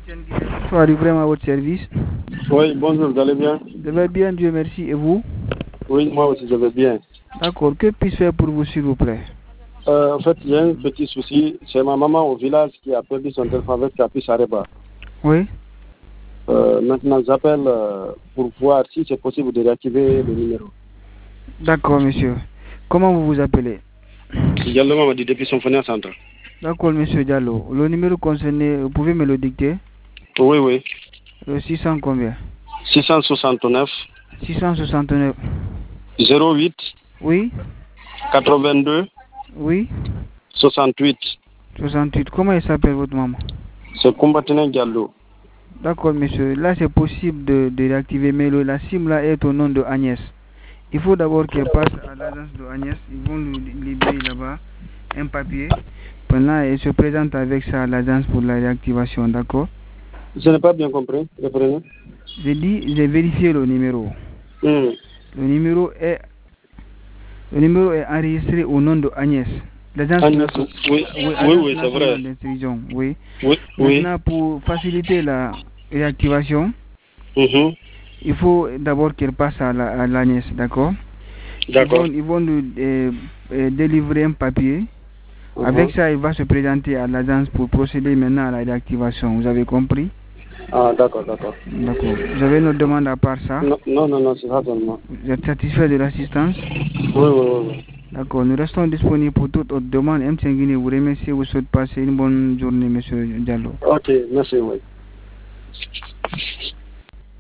Bonsoir, vraiment à votre service. Oui, bonjour, vous allez bien? Je vais bien, Dieu merci. Et vous? Oui, moi aussi, je vais bien. D'accord, que puis-je faire pour vous, s'il vous plaît? En fait, j'ai un petit souci. C'est ma maman au village qui a perdu son téléphone avec Caprice Areba. Oui. Maintenant, j'appelle pour voir si c'est possible de réactiver le numéro. D'accord, monsieur. Comment vous vous appelez? Diallo m'a dit depuis son fournisseur central. D'accord, monsieur Diallo. Le numéro concerné, vous pouvez me le dicter? Oui, oui. Le 600 combien? 669 669. 08 Oui. 82 Oui. 68. 68. Comment il s'appelle votre maman? C'est Combattant Diallo. D'accord, monsieur. Là, c'est possible de réactiver, mais la SIM là est au nom de Agnès. Il faut d'abord qu'elle passe à l'agence de Agnès. Ils vont lui libérer là-bas un papier. Pendant, elle se présente avec ça à l'agence pour la réactivation, d'accord? Je n'ai pas bien compris. Reprenez. J'ai dit, j'ai vérifié le numéro. Le numéro est enregistré au nom de Agnès. L'agence Agnès, oui, Agence c'est vrai. nationale d'instruction, oui. Oui, Maintenant, pour faciliter la réactivation, il faut d'abord qu'elle passe à l'Agnès, d'accord? D'accord. Ils vont nous délivrer un papier. Avec ça, il va se présenter à l'agence pour procéder maintenant à la réactivation. Vous avez compris? Ah, d'accord, d'accord. D'accord. Vous avez une autre demande à part ça? Non, c'est ça seulement. Vous êtes satisfait de l'assistance? Oui. D'accord. Nous restons disponibles pour toute autre demande. M. Guinée vous remercie. Vous souhaite passer une bonne journée, monsieur Diallo. Ok, merci, oui.